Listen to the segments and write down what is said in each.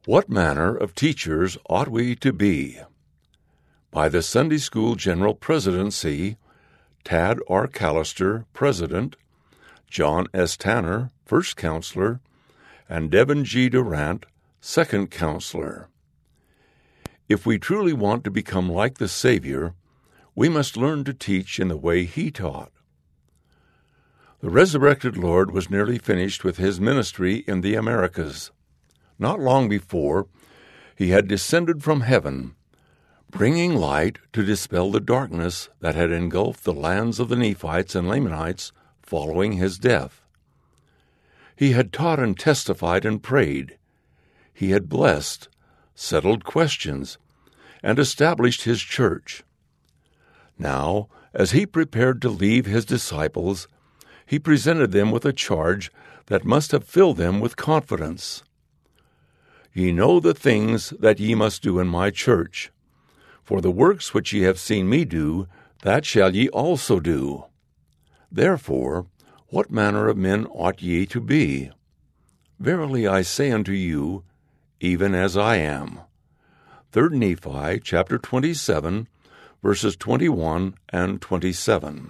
What manner of teachers ought we to be? By the Sunday School General Presidency, Tad R. Callister, President, John S. Tanner, First Counselor, and Devin G. Durant, Second Counselor. If we truly want to become like the Savior, we must learn to teach in the way He taught. The resurrected Lord was nearly finished with His ministry in the Americas. Not long before, He had descended from heaven, bringing light to dispel the darkness that had engulfed the lands of the Nephites and Lamanites following His death. He had taught and testified and prayed. He had blessed, settled questions, and established His church. Now, as He prepared to leave His disciples, He presented them with a charge that must have filled them with confidence. Ye know the things that ye must do in my church. For the works which ye have seen me do, that shall ye also do. Therefore, what manner of men ought ye to be? Verily I say unto you, even as I am. 3 Nephi chapter 27, verses 21 and 27.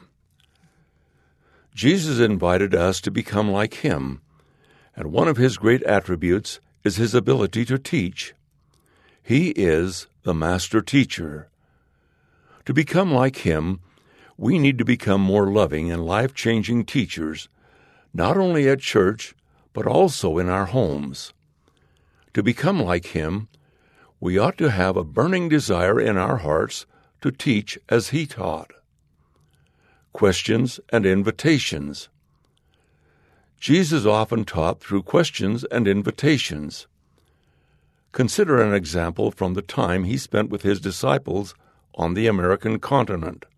Jesus invited us to become like Him, and one of His great attributes is His ability to teach. He is the master teacher. To become like Him, we need to become more loving and life-changing teachers, not only at church, but also in our homes. To become like Him, we ought to have a burning desire in our hearts to teach as He taught. Questions and invitations. Jesus often taught through questions and invitations. Consider an example from the time He spent with His disciples on the American continent.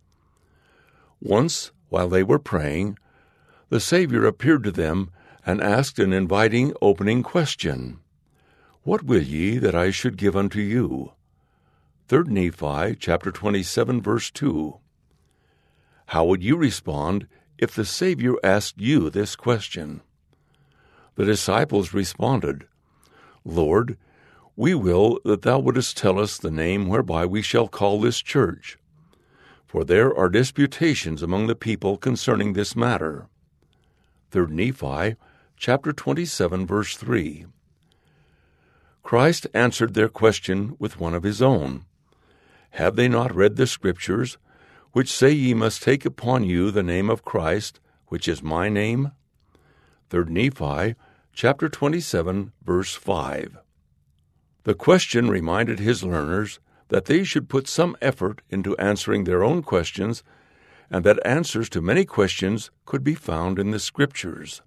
Once, while they were praying, the Savior appeared to them and asked an inviting opening question. What will ye that I should give unto you? 3 Nephi chapter 27, verse 2. How would you respond if the Savior asked you this question? The disciples responded, Lord, we will that thou wouldest tell us the name whereby we shall call this church. For there are disputations among the people concerning this matter. 3 Nephi chapter 27, verse 3. Christ answered their question with one of His own. Have they not read the Scriptures, which say ye must take upon you the name of Christ, which is my name? 3 Nephi, chapter 27, verse 5. The question reminded His learners that they should put some effort into answering their own questions, and that answers to many questions could be found in the Scriptures.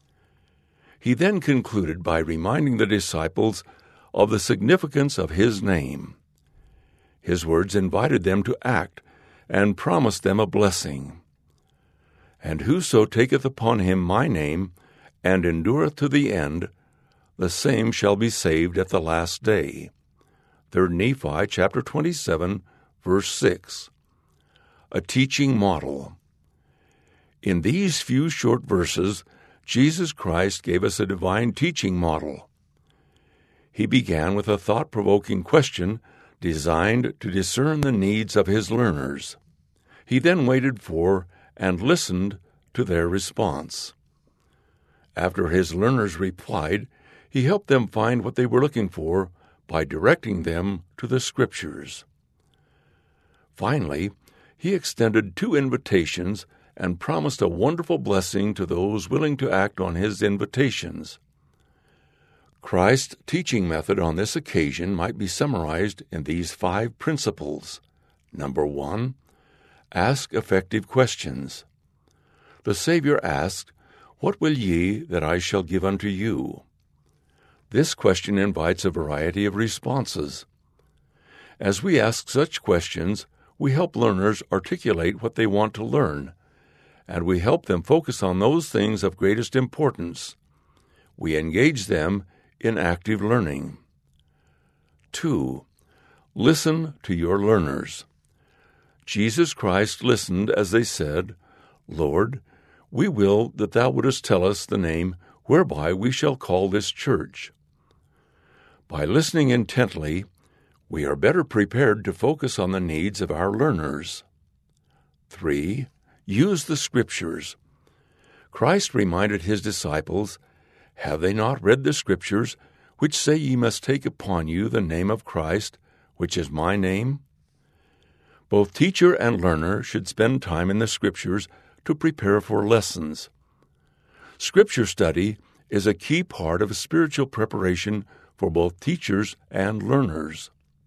He then concluded by reminding the disciples of the significance of His name. His words invited them to act and promised them a blessing. And whoso taketh upon him my name, and endureth to the end, the same shall be saved at the last day. 3 Nephi chapter 27, verse 6. A teaching model. In these few short verses, Jesus Christ gave us a divine teaching model. He began with a thought-provoking question designed to discern the needs of His learners. He then waited for and listened to their response. After His learners replied, He helped them find what they were looking for by directing them to the Scriptures. Finally, He extended 2 invitations and promised a wonderful blessing to those willing to act on His invitations. Christ's teaching method on this occasion might be summarized in these 5 principles. Number 1, ask effective questions. The Savior asked, What will ye that I shall give unto you? This question invites a variety of responses. As we ask such questions, we help learners articulate what they want to learn, and we help them focus on those things of greatest importance. We engage them in active learning. 2. Listen to your learners. Jesus Christ listened as they said, Lord, we will that thou wouldest tell us the name whereby we shall call this church. By listening intently, we are better prepared to focus on the needs of our learners. 3. Use the Scriptures. Christ reminded his disciples, "Have they not read the Scriptures, which say ye must take upon you the name of Christ, which is my name?" Both teacher and learner should spend time in the Scriptures to prepare for lessons. Scripture study is a key part of spiritual preparation for both teachers and learners.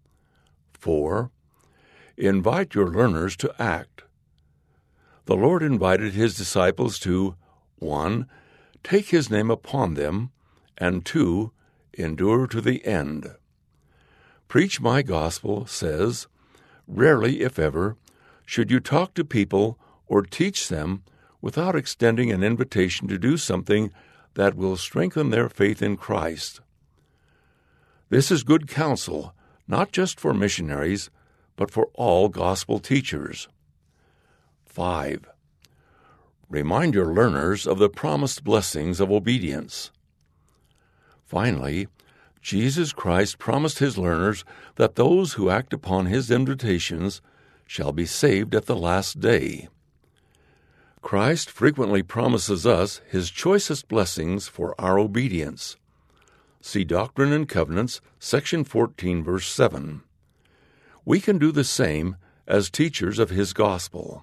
4. Invite your learners to act. The Lord invited his disciples to 1. Take his name upon them, and 2. Endure to the end. Preach My Gospel says, rarely, if ever, should you talk to people or teach them without extending an invitation to do something that will strengthen their faith in Christ. This is good counsel, not just for missionaries, but for all gospel teachers. 5. Remind your learners of the promised blessings of obedience. Finally, Jesus Christ promised his learners that those who act upon his invitations shall be saved at the last day. Christ frequently promises us his choicest blessings for our obedience. See Doctrine and Covenants, section 14, verse 7. We can do the same as teachers of his gospel.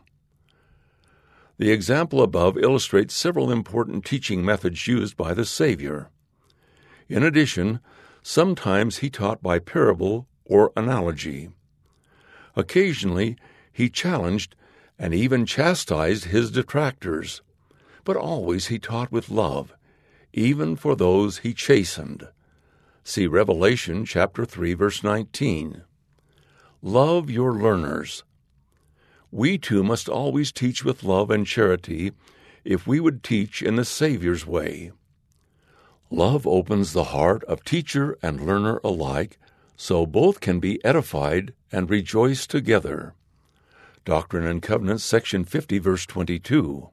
The example above illustrates several important teaching methods used by the Savior. In addition, sometimes he taught by parable or analogy. Occasionally, he challenged and even chastised his detractors, but always he taught with love, even for those he chastened. See Revelation chapter 3, verse 19. Love your learners. We too must always teach with love and charity if we would teach in the Savior's way. Love opens the heart of teacher and learner alike, so both can be edified and rejoice together. Doctrine and Covenants, section 50, verse 22.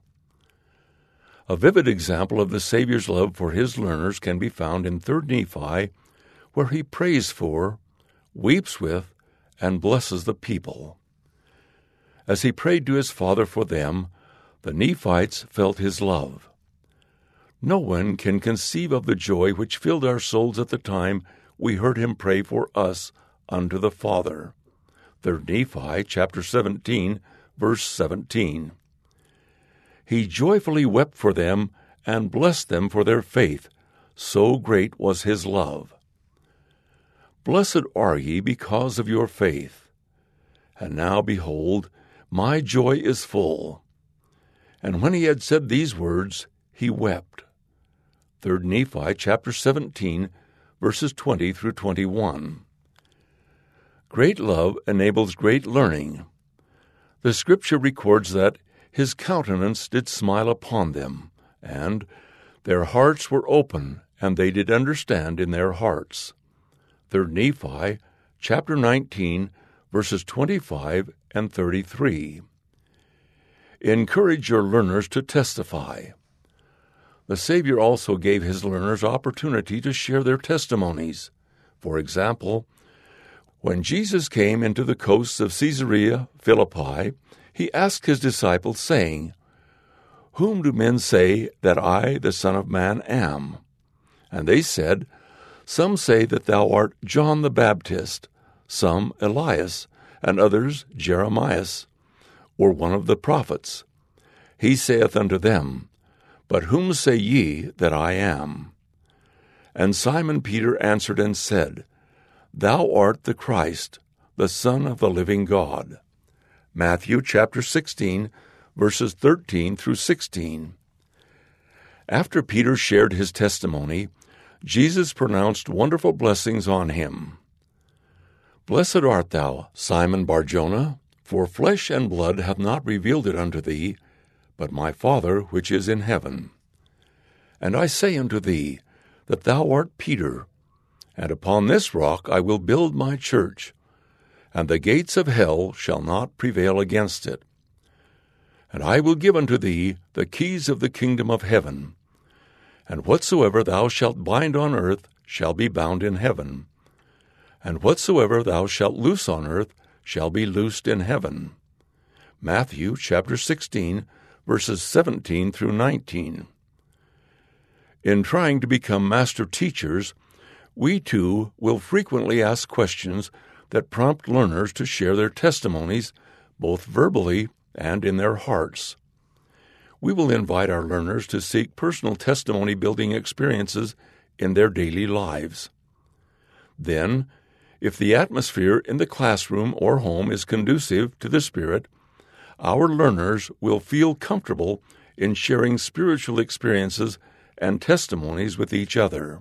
A vivid example of the Savior's love for his learners can be found in 3 Nephi, where he prays for, weeps with, and blesses the people. As he prayed to his Father for them, the Nephites felt his love. No one can conceive of the joy which filled our souls at the time we heard him pray for us unto the Father. 3 Nephi chapter 17, verse 17. He joyfully wept for them and blessed them for their faith, so great was his love. Blessed are ye because of your faith. And now, behold, my joy is full. And when he had said these words, he wept. 3 Nephi chapter 17, verses 20 through 21. Great love enables great learning. The Scripture records that his countenance did smile upon them, and their hearts were open, and they did understand in their hearts. 3 Nephi chapter 19, verses 25 and 33. Encourage your learners to testify. The Savior also gave his learners opportunity to share their testimonies. For example, when Jesus came into the coasts of Caesarea Philippi, he asked his disciples, saying, Whom do men say that I, the Son of Man, am? And they said, Some say that thou art John the Baptist, some Elias, and others Jeremias, or one of the prophets. He saith unto them, But whom say ye that I am? And Simon Peter answered and said, Thou art the Christ, the Son of the living God. Matthew chapter 16, verses 13 through 16. After Peter shared his testimony, Jesus pronounced wonderful blessings on him. Blessed art thou, Simon Bar-Jonah, for flesh and blood hath not revealed it unto thee, but my Father which is in heaven. And I say unto thee, that thou art Peter, and upon this rock I will build my church, and the gates of hell shall not prevail against it. And I will give unto thee the keys of the kingdom of heaven. And whatsoever thou shalt bind on earth shall be bound in heaven, And whatsoever thou shalt loose on earth shall be loosed in heaven. Matthew chapter 16, verses 17 through 19. In trying to become master teachers, we too will frequently ask questions that prompt learners to share their testimonies, both verbally and in their hearts. We will invite our learners to seek personal testimony-building experiences in their daily lives. Then, if the atmosphere in the classroom or home is conducive to the Spirit, our learners will feel comfortable in sharing spiritual experiences and testimonies with each other.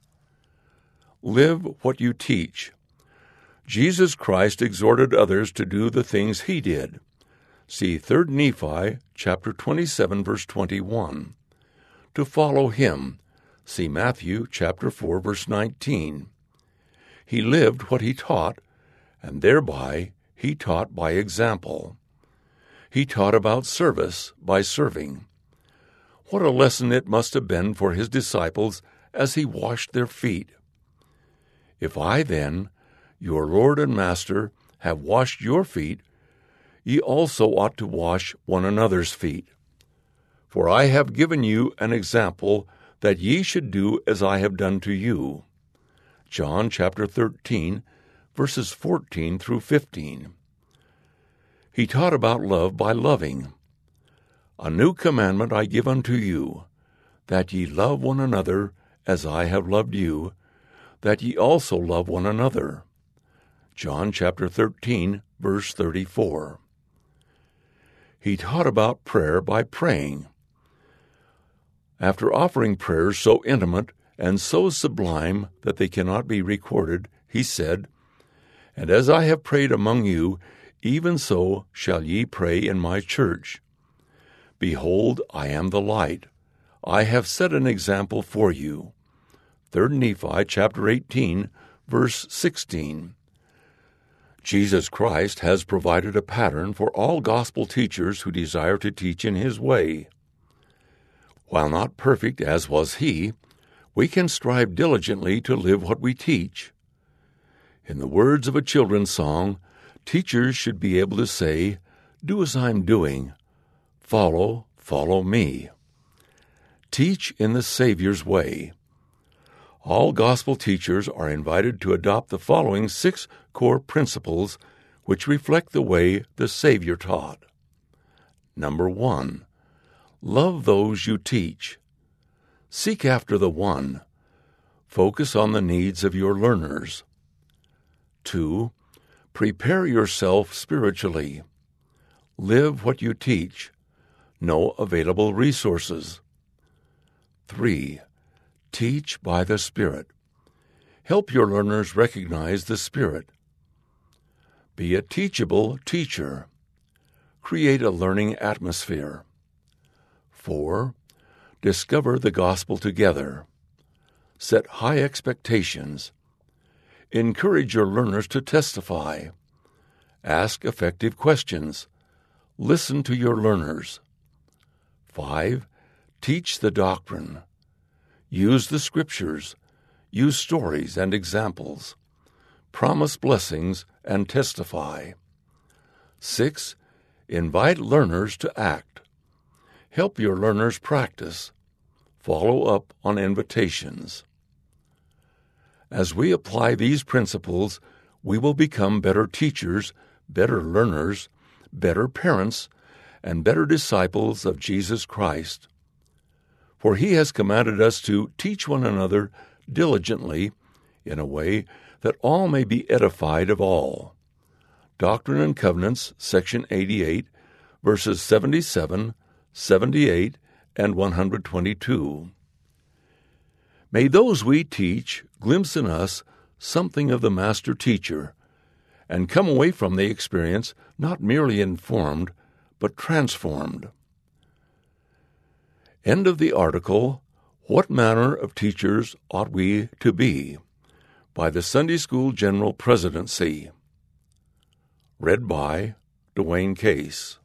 Live what you teach. Jesus Christ exhorted others to do the things he did. See 3 Nephi chapter 27, verse 21. To follow him. See Matthew chapter 4, verse 19. He lived what he taught, and thereby he taught by example. He taught about service by serving. What a lesson it must have been for his disciples as he washed their feet. If I then, your Lord and Master, have washed your feet, ye also ought to wash one another's feet. For I have given you an example that ye should do as I have done to you. John chapter 13, verses 14 through 15. He taught about love by loving. A new commandment I give unto you, that ye love one another as I have loved you, that ye also love one another. John chapter 13, verse 34. He taught about prayer by praying. After offering prayers so intimate and so sublime that they cannot be recorded, he said, And as I have prayed among you, even so shall ye pray in my church. Behold, I am the light. I have set an example for you. 3 Nephi chapter 18, verse 16. Jesus Christ has provided a pattern for all gospel teachers who desire to teach in his way. While not perfect as was he, we can strive diligently to live what we teach. In the words of a children's song, teachers should be able to say, Do as I'm doing. Follow, follow me. Teach in the Savior's way. All gospel teachers are invited to adopt the following 6 core principles which reflect the way the Savior taught. Number 1. Love those you teach. Seek after the one. Focus on the needs of your learners. 2. Prepare yourself spiritually. Live what you teach. Know available resources. 3. Teach by the Spirit. Help your learners recognize the Spirit. Be a teachable teacher. Create a learning atmosphere. 4. Discover the gospel together. Set high expectations. Encourage your learners to testify. Ask effective questions. Listen to your learners. 5. Teach the doctrine. Use the Scriptures. Use stories and examples. Promise blessings and testify. 6. Invite learners to act. Help your learners practice. Follow up on invitations. As we apply these principles, we will become better teachers, better learners, better parents, and better disciples of Jesus Christ. For he has commanded us to teach one another diligently in a way that all may be edified of all. Doctrine and Covenants, section 88, verses 77, 78, and 122. May those we teach glimpse in us something of the Master Teacher, and come away from the experience not merely informed, but transformed. End of the article, What Manner of Teachers Ought We to Be? By the Sunday School General Presidency. Read by Dwayne Case.